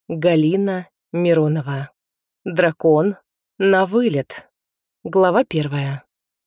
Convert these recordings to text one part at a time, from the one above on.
Галина Миронова. Дракон на вылет. Глава 1.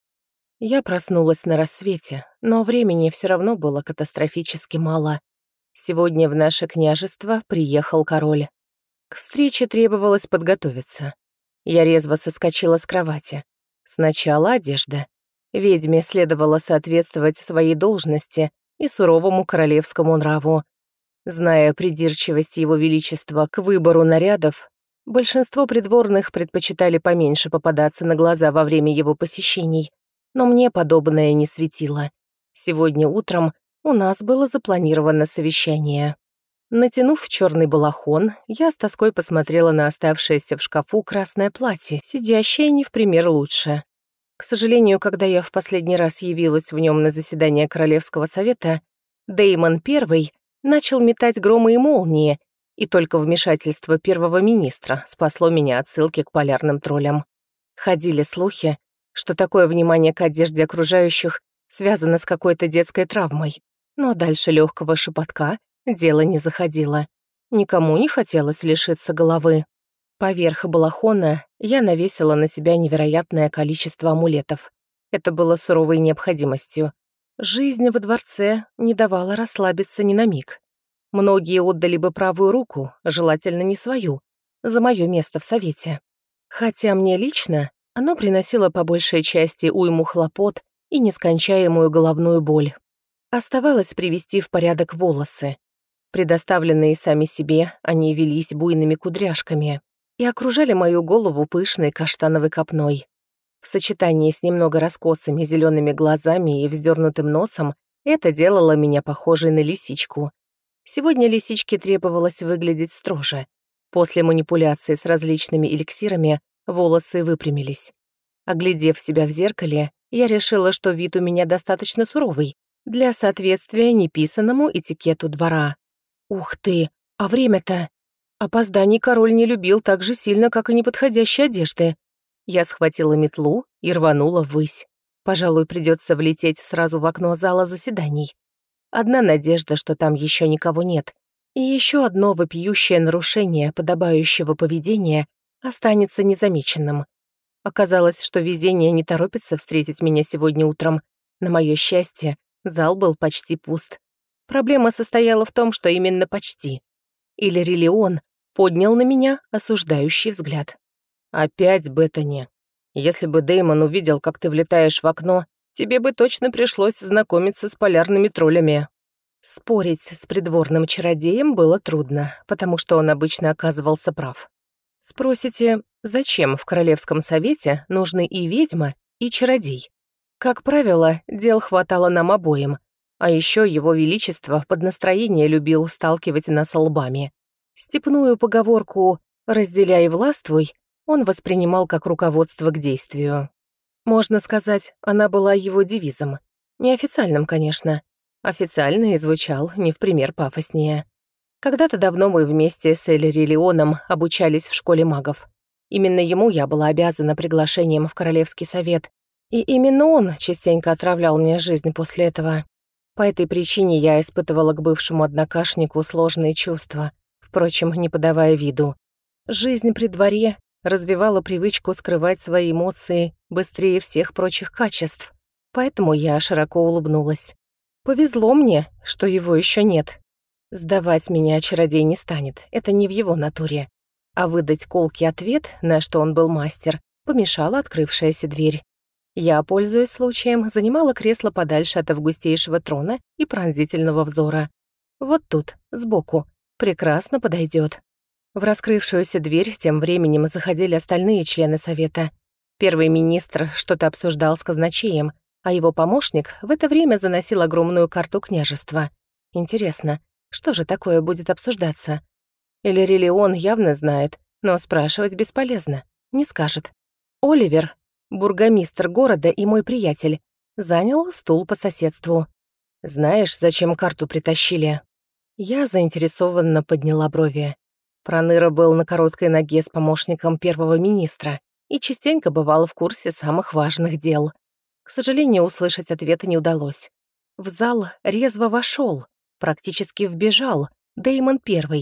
Я проснулась на рассвете, но времени все равно было катастрофически мало. Сегодня в наше княжество приехал король. К встрече требовалось подготовиться. Я резво соскочила с кровати. Сначала одежда. Ведьме следовало соответствовать своей должности и суровому королевскому нраву. Зная придирчивость его величества к выбору нарядов, большинство придворных предпочитали поменьше попадаться на глаза во время его посещений, но мне подобное не светило. Сегодня утром у нас было запланировано совещание. Натянув черный балахон, я с тоской посмотрела на оставшееся в шкафу красное платье, сидящее не в пример лучше. К сожалению, когда я в последний раз явилась в нем на заседание Королевского совета, Дэймон I начал метать громы и молнии, и только вмешательство первого министра спасло меня от ссылки к полярным троллям. Ходили слухи, что такое внимание к одежде окружающих связано с какой-то детской травмой, но дальше легкого шепотка дело не заходило. Никому не хотелось лишиться головы. Поверх балахона я навесила на себя невероятное количество амулетов. Это было суровой необходимостью. Жизнь во дворце не давала расслабиться ни на миг. Многие отдали бы правую руку, желательно не свою, за мое место в совете. Хотя мне лично оно приносило по большей части уйму хлопот и нескончаемую головную боль. Оставалось привести в порядок волосы. Предоставленные сами себе, они велись буйными кудряшками и окружали мою голову пышной каштановой копной. В сочетании с немного раскосыми зелеными глазами и вздернутым носом это делало меня похожей на лисичку. Сегодня лисичке требовалось выглядеть строже. После манипуляции с различными эликсирами волосы выпрямились. Оглядев себя в зеркале, я решила, что вид у меня достаточно суровый для соответствия неписанному этикету двора. Ух ты, а время-то! Опозданий король не любил так же сильно, как и неподходящей одежды. Я схватила метлу и рванула ввысь. Пожалуй, придется влететь сразу в окно зала заседаний. Одна надежда, что там еще никого нет. И еще одно вопиющее нарушение подобающего поведения останется незамеченным. Оказалось, что везение не торопится встретить меня сегодня утром. На мое счастье, зал был почти пуст. Проблема состояла в том, что именно почти. Иллирилион поднял на меня осуждающий взгляд. «Опять, Беттани. Если бы Дэймон увидел, как ты влетаешь в окно, тебе бы точно пришлось знакомиться с полярными троллями». Спорить с придворным чародеем было трудно, потому что он обычно оказывался прав. Спросите, зачем в Королевском совете нужны и ведьма, и чародей? Как правило, дел хватало нам обоим, а еще его величество под настроение любил сталкивать нас лбами. Степную поговорку «разделяй и властвуй» он воспринимал как руководство к действию. Можно сказать, она была его девизом. Неофициальным, конечно. Официально и звучал не в пример пафоснее. Когда-то давно мы вместе с Иллирилионом обучались в школе магов. Именно ему я была обязана приглашением в Королевский совет, и именно он частенько отравлял мне жизнь после этого. По этой причине я испытывала к бывшему однокашнику сложные чувства, впрочем, не подавая виду. Жизнь при дворе развивала привычку скрывать свои эмоции быстрее всех прочих качеств, поэтому я широко улыбнулась. Повезло мне, что его еще нет. Сдавать меня чародей не станет, это не в его натуре. А выдать колкий ответ, на что он был мастер, помешала открывшаяся дверь. Я, пользуясь случаем, занимала кресло подальше от августейшего трона и пронзительного взора. Вот тут, сбоку, прекрасно подойдет. В раскрывшуюся дверь тем временем заходили остальные члены совета. Первый министр что-то обсуждал с казначеем, а его помощник в это время заносил огромную карту княжества. Интересно, что же такое будет обсуждаться? Иллирилион явно знает, но спрашивать бесполезно, не скажет. Оливер, бургомистр города и мой приятель, занял стул по соседству. «Знаешь, зачем карту притащили?» Я заинтересованно подняла брови. Проныра был на короткой ноге с помощником первого министра и частенько бывал в курсе самых важных дел. К сожалению, услышать ответа не удалось. В зал резво вошел, практически вбежал, Дэймон I,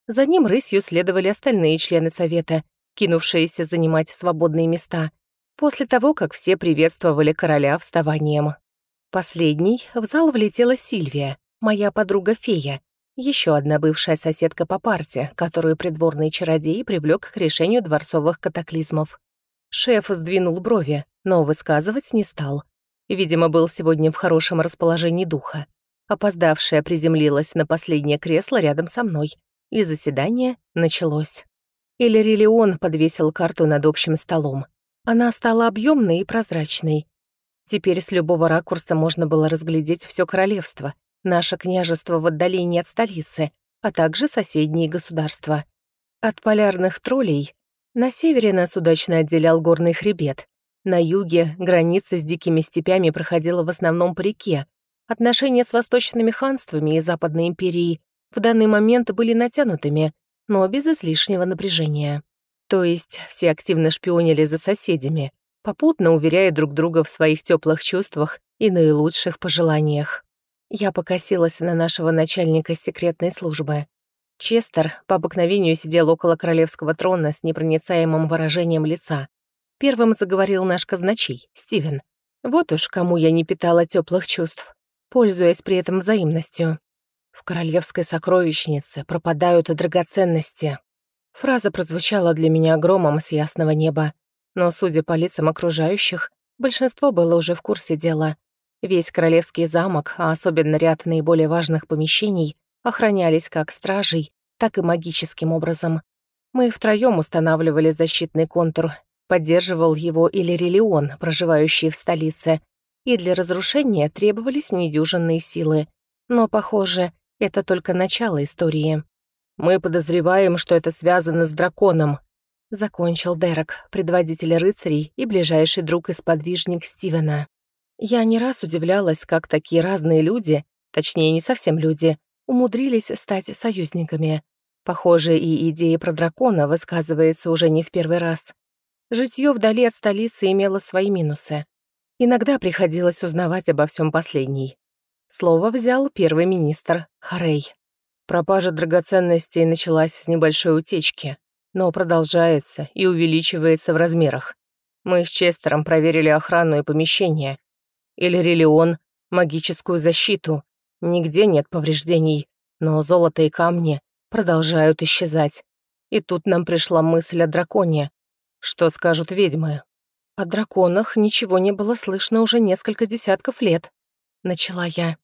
За ним рысью следовали остальные члены совета, кинувшиеся занимать свободные места, после того, как все приветствовали короля вставанием. Последней в зал влетела Сильвия, моя подруга-фея, еще одна бывшая соседка по парте, которую придворный чародей привлек к решению дворцовых катаклизмов. Шеф сдвинул брови, но высказывать не стал. Видимо, был сегодня в хорошем расположении духа. Опоздавшая приземлилась на последнее кресло рядом со мной, и заседание началось. Иллирилион подвесил карту над общим столом. Она стала объемной и прозрачной. Теперь с любого ракурса можно было разглядеть все королевство, наше княжество в отдалении от столицы, а также соседние государства. От полярных троллей на севере нас удачно отделял горный хребет. На юге граница с дикими степями проходила в основном по реке. Отношения с восточными ханствами и Западной империей в данный момент были натянутыми, но без излишнего напряжения. То есть все активно шпионили за соседями, попутно уверяя друг друга в своих теплых чувствах и наилучших пожеланиях. Я покосилась на нашего начальника секретной службы. Честер по обыкновению сидел около королевского трона с непроницаемым выражением лица. Первым заговорил наш казначей, Стивен. Вот уж кому я не питала теплых чувств, пользуясь при этом взаимностью. В королевской сокровищнице пропадают драгоценности. Фраза прозвучала для меня громом с ясного неба, но, судя по лицам окружающих, большинство было уже в курсе дела. Весь королевский замок, а особенно ряд наиболее важных помещений, охранялись как стражей, так и магическим образом. Мы втроём устанавливали защитный контур, поддерживал его Иллирилион, проживающий в столице, и для разрушения требовались недюжинные силы. Но, похоже, это только начало истории. «Мы подозреваем, что это связано с драконом», — закончил Дерек, предводитель рыцарей и ближайший друг и сподвижник Стивена. Я не раз удивлялась, как такие разные люди, точнее, не совсем люди, умудрились стать союзниками. Похоже, и идея про дракона высказывается уже не в первый раз. Житьё вдали от столицы имело свои минусы. Иногда приходилось узнавать обо всем последней. Слово взял первый министр Харей. Пропажа драгоценностей началась с небольшой утечки, но продолжается и увеличивается в размерах. Мы с Честером проверили охрану и помещение. Иллирилион, магическую защиту. Нигде нет повреждений, но золото и камни продолжают исчезать. И тут нам пришла мысль о драконе. Что скажут ведьмы? О драконах ничего не было слышно уже несколько десятков лет. Начала я.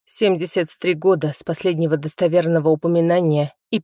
73 года с последнего достоверного упоминания и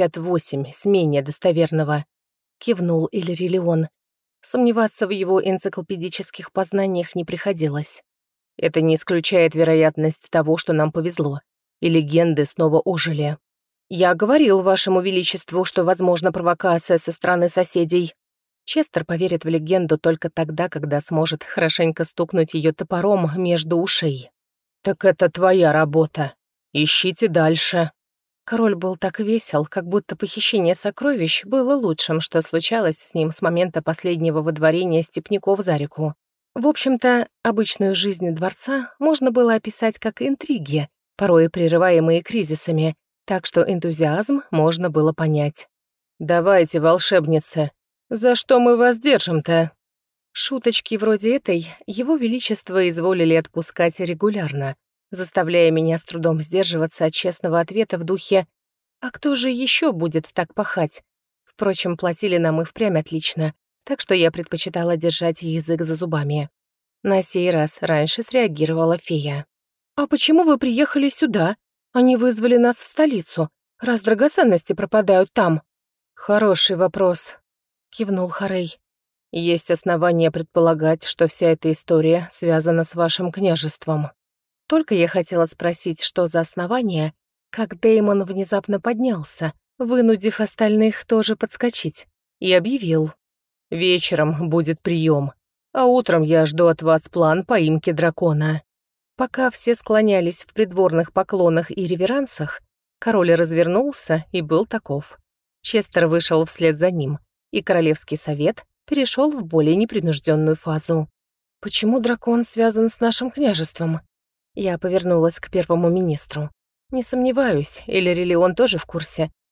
58 с менее достоверного. Кивнул Иллирилион. Сомневаться в его энциклопедических познаниях не приходилось. Это не исключает вероятность того, что нам повезло, и легенды снова ожили. Я говорил вашему величеству, что возможна провокация со стороны соседей. Честер поверит в легенду только тогда, когда сможет хорошенько стукнуть ее топором между ушей. «Так это твоя работа. Ищите дальше». Король был так весел, как будто похищение сокровищ было лучшим, что случалось с ним с момента последнего выдворения степняков за реку. В общем-то, обычную жизнь дворца можно было описать как интриги, порой прерываемые кризисами, так что энтузиазм можно было понять. «Давайте, волшебницы, за что мы вас держим-то?» Шуточки вроде этой его величество изволили отпускать регулярно, заставляя меня с трудом сдерживаться от честного ответа в духе «А кто же еще будет так пахать?» Впрочем, платили нам и впрямь отлично, так что я предпочитала держать язык за зубами. На сей раз раньше среагировала фея. «А почему вы приехали сюда? Они вызвали нас в столицу, раз драгоценности пропадают там». «Хороший вопрос», — кивнул Харей. «Есть основания предполагать, что вся эта история связана с вашим княжеством». Только я хотела спросить, что за основания, как Дэймон внезапно поднялся, вынудив остальных тоже подскочить, и объявил. «Вечером будет прием, а утром я жду от вас план поимки дракона». Пока все склонялись в придворных поклонах и реверансах, король развернулся и был таков. Честер вышел вслед за ним, и Королевский совет перешел в более непринужденную фазу. «Почему дракон связан с нашим княжеством?» Я повернулась к первому министру. Не сомневаюсь, Иллирилион тоже в курсе,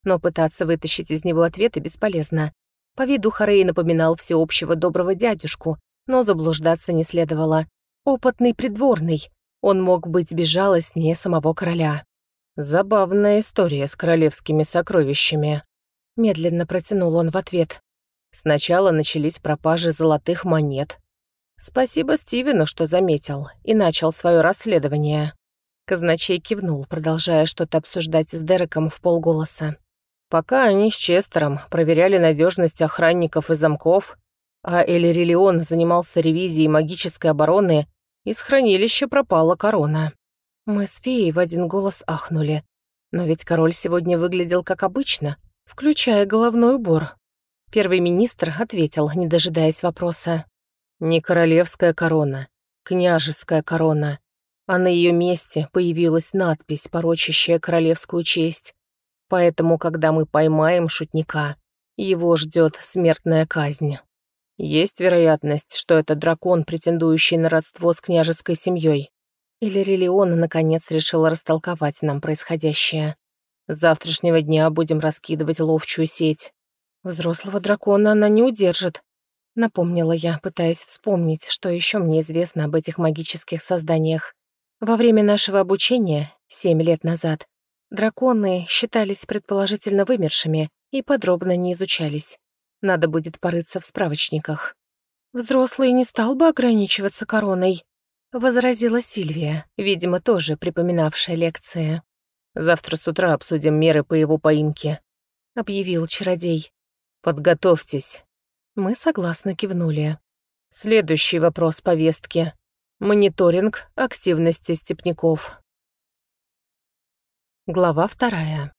но пытаться вытащить из него ответы бесполезно. По виду Хорей напоминал всеобщего доброго дядюшку, но заблуждаться не следовало. Опытный придворный, он мог быть безжалостнее самого короля. «Забавная история с королевскими сокровищами», — медленно протянул он в ответ. «Сначала начались пропажи золотых монет. Спасибо Стивену, что заметил и начал свое расследование». Казначей кивнул, продолжая что-то обсуждать с Дереком вполголоса. Пока они с Честером проверяли надежность охранников и замков, а Эль-Релион занимался ревизией магической обороны, из хранилища пропала корона. Мы с феей в один голос ахнули. Но ведь король сегодня выглядел как обычно, включая головной убор. Первый министр ответил, не дожидаясь вопроса. «Не королевская корона, княжеская корона. А на ее месте появилась надпись, порочащая королевскую честь. Поэтому, когда мы поймаем шутника, его ждет смертная казнь. Есть вероятность, что это дракон, претендующий на родство с княжеской семьей. Или Релион, наконец, решил растолковать нам происходящее. С завтрашнего дня будем раскидывать ловчую сеть. Взрослого дракона она не удержит», — напомнила я, пытаясь вспомнить, что еще мне известно об этих магических созданиях. Во время нашего обучения, 7 лет назад, драконы считались предположительно вымершими и подробно не изучались. Надо будет порыться в справочниках. «Взрослый не стал бы ограничиваться короной», — возразила Сильвия, видимо, тоже припоминавшая лекции. «Завтра с утра обсудим меры по его поимке», — объявил чародей. «Подготовьтесь». Мы согласно кивнули. Следующий вопрос повестки. Мониторинг активности степняков. Глава 2.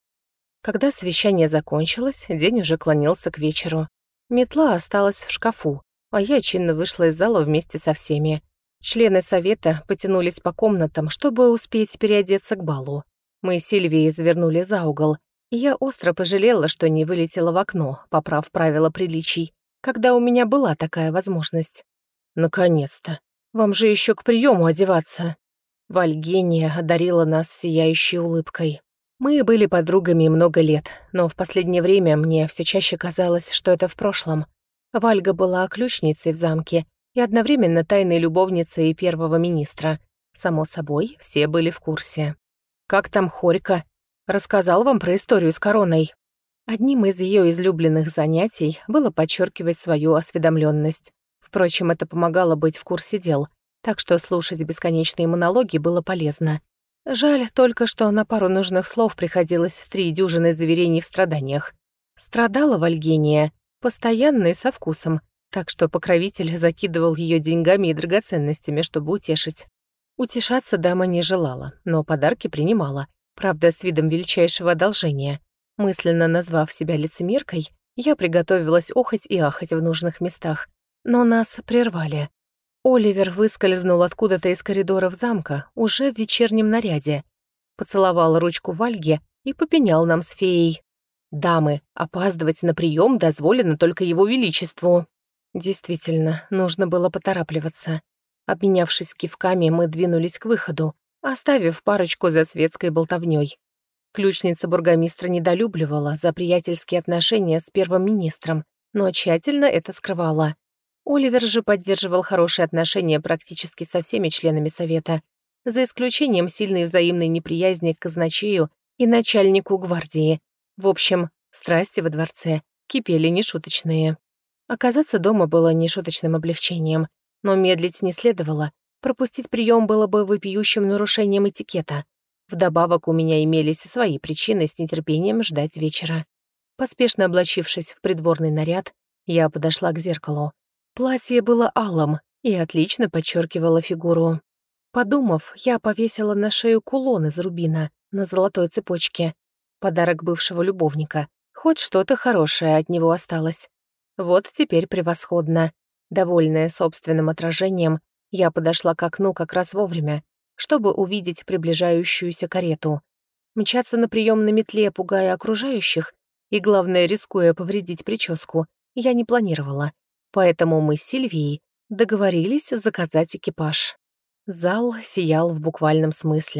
Когда совещание закончилось, день уже клонился к вечеру. Метла осталась в шкафу, а я чинно вышла из зала вместе со всеми. Члены совета потянулись по комнатам, чтобы успеть переодеться к балу. Мы с Сильвией завернули за угол, и я остро пожалела, что не вылетела в окно, поправ правила приличий, когда у меня была такая возможность. «Наконец-то! Вам же еще к приему одеваться!» Вальгения одарила нас сияющей улыбкой. Мы были подругами много лет, но в последнее время мне все чаще казалось, что это в прошлом. Вальга была ключницей в замке и одновременно тайной любовницей первого министра. Само собой, все были в курсе. «Как там Хорька? Рассказал вам про историю с короной?» Одним из ее излюбленных занятий было подчеркивать свою осведомленность. Впрочем, это помогало быть в курсе дел, так что слушать бесконечные монологи было полезно. Жаль только, что на пару нужных слов приходилось 3 дюжины заверений в страданиях. Страдала Вальгения постоянно и со вкусом, так что покровитель закидывал ее деньгами и драгоценностями, чтобы утешить. Утешаться дама не желала, но подарки принимала, правда, с видом величайшего одолжения. Мысленно назвав себя лицемеркой, я приготовилась охать и ахать в нужных местах. Но нас прервали. Оливер выскользнул откуда-то из коридоров замка уже в вечернем наряде, поцеловал ручку Вальге и попенял нам с феей. «Дамы, опаздывать на прием дозволено только его величеству». Действительно, нужно было поторапливаться. Обменявшись кивками, мы двинулись к выходу, оставив парочку за светской болтовнёй. Ключница бургомистра недолюбливала за приятельские отношения с первым министром, но тщательно это скрывала. Оливер же поддерживал хорошие отношения практически со всеми членами совета, за исключением сильной взаимной неприязни к казначею и начальнику гвардии. В общем, страсти во дворце кипели нешуточные. Оказаться дома было нешуточным облегчением, но медлить не следовало. Пропустить прием было бы вопиющим нарушением этикета. Вдобавок у меня имелись свои причины с нетерпением ждать вечера. Поспешно облачившись в придворный наряд, я подошла к зеркалу. Платье было алым и отлично подчеркивало фигуру. Подумав, я повесила на шею кулон из рубина на золотой цепочке. Подарок бывшего любовника. Хоть что-то хорошее от него осталось. Вот теперь превосходно. Довольная собственным отражением, я подошла к окну как раз вовремя, чтобы увидеть приближающуюся карету. Мчаться на прием на метле, пугая окружающих, и, главное, рискуя повредить прическу, я не планировала. Поэтому мы с Сильвией договорились заказать экипаж. Зал сиял в буквальном смысле.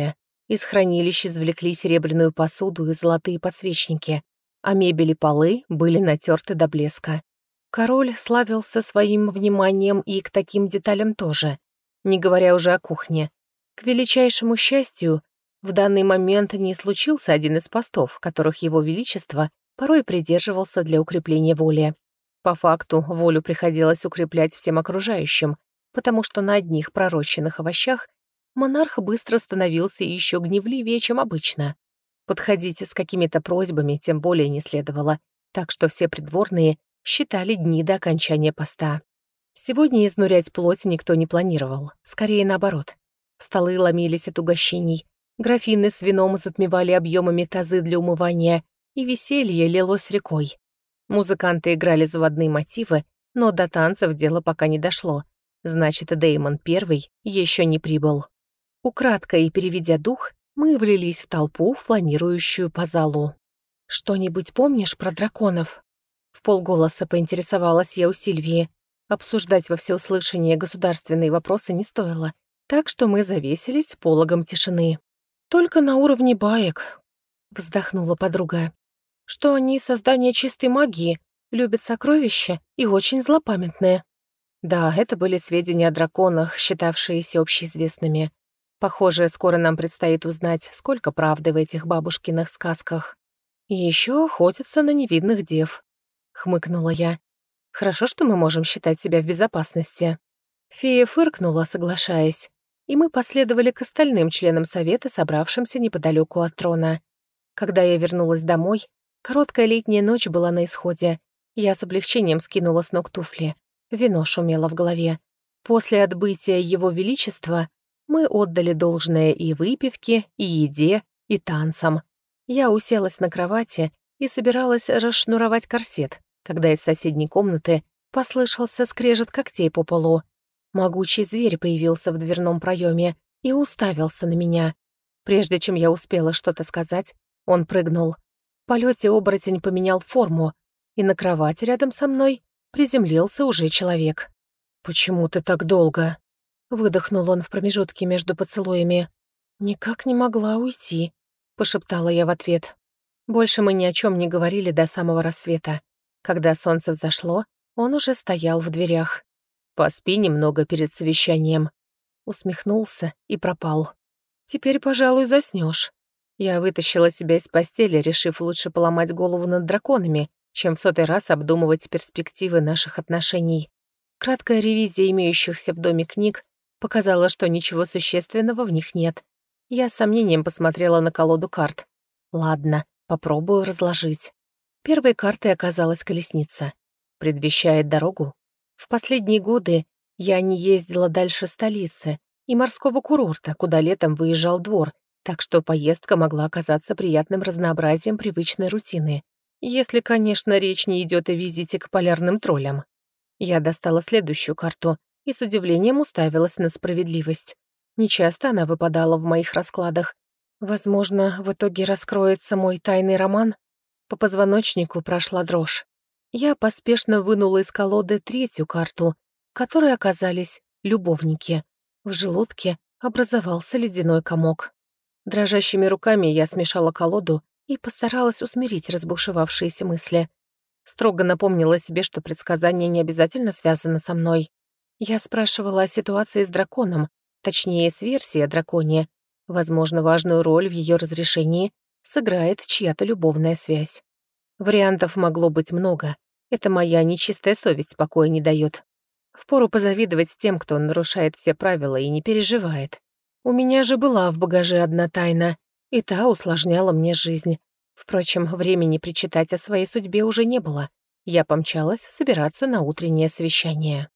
Из хранилищ извлекли серебряную посуду и золотые подсвечники, а мебель и полы были натерты до блеска. Король славился своим вниманием и к таким деталям тоже, не говоря уже о кухне. К величайшему счастью, в данный момент не случился один из постов, которых его величество порой придерживался для укрепления воли. По факту, волю приходилось укреплять всем окружающим, потому что на одних пророщенных овощах монарх быстро становился еще гневливее, чем обычно. Подходить с какими-то просьбами тем более не следовало, так что все придворные считали дни до окончания поста. Сегодня изнурять плоть никто не планировал, скорее наоборот. Столы ломились от угощений, графины с вином затмевали объемами тазы для умывания, и веселье лилось рекой. Музыканты играли заводные мотивы, но до танцев дело пока не дошло. Значит, Дэймон I еще не прибыл. Украдкой переведя дух, мы влились в толпу, фланирующую по залу. «Что-нибудь помнишь про драконов?» Вполголоса поинтересовалась я у Сильвии. Обсуждать во всеуслышание государственные вопросы не стоило, так что мы завесились пологом тишины. «Только на уровне баек», — вздохнула подруга. «Что они создание чистой магии, любят сокровища и очень злопамятные». Да, это были сведения о драконах, считавшиеся общеизвестными. Похоже, скоро нам предстоит узнать, сколько правды в этих бабушкиных сказках. И еще охотятся на невидных дев, хмыкнула я. Хорошо, что мы можем считать себя в безопасности. Фея фыркнула, соглашаясь, и мы последовали к остальным членам совета, собравшимся неподалеку от трона. Когда я вернулась домой, короткая летняя ночь была на исходе. Я с облегчением скинула с ног туфли. Вино шумело в голове. После отбытия Его Величества мы отдали должное и выпивке, и еде, и танцам. Я уселась на кровати и собиралась расшнуровать корсет, когда из соседней комнаты послышался скрежет когтей по полу. Могучий зверь появился в дверном проеме и уставился на меня. Прежде чем я успела что-то сказать, он прыгнул. В полете оборотень поменял форму, и на кровати рядом со мной приземлился уже человек. «Почему ты так долго?» Выдохнул он в промежутке между поцелуями. «Никак не могла уйти», — пошептала я в ответ. Больше мы ни о чем не говорили до самого рассвета. Когда солнце взошло, он уже стоял в дверях. «Поспи немного перед совещанием», — усмехнулся и пропал. «Теперь, пожалуй, заснешь». Я вытащила себя из постели, решив лучше поломать голову над драконами, чем в 100-й раз обдумывать перспективы наших отношений. Краткая ревизия имеющихся в доме книг показала, что ничего существенного в них нет. Я с сомнением посмотрела на колоду карт. Ладно, попробую разложить. Первой картой оказалась колесница. Предвещает дорогу. В последние годы я не ездила дальше столицы и морского курорта, куда летом выезжал двор, так что поездка могла оказаться приятным разнообразием привычной рутины. Если, конечно, речь не идет о визите к полярным троллям. Я достала следующую карту и с удивлением уставилась на справедливость. Нечасто она выпадала в моих раскладах. Возможно, в итоге раскроется мой тайный роман? По позвоночнику прошла дрожь. Я поспешно вынула из колоды третью карту, в которой оказались любовники. В желудке образовался ледяной комок. Дрожащими руками я смешала колоду и постаралась усмирить разбушевавшиеся мысли. Строго напомнила себе, что предсказание не обязательно связано со мной. Я спрашивала о ситуации с драконом, точнее, с версией о драконе. Возможно, важную роль в ее разрешении сыграет чья-то любовная связь. Вариантов могло быть много. Это моя нечистая совесть покоя не дает. Впору позавидовать тем, кто нарушает все правила и не переживает. У меня же была в багаже одна тайна, и та усложняла мне жизнь. Впрочем, времени причитать о своей судьбе уже не было. Я помчалась собираться на утреннее совещание.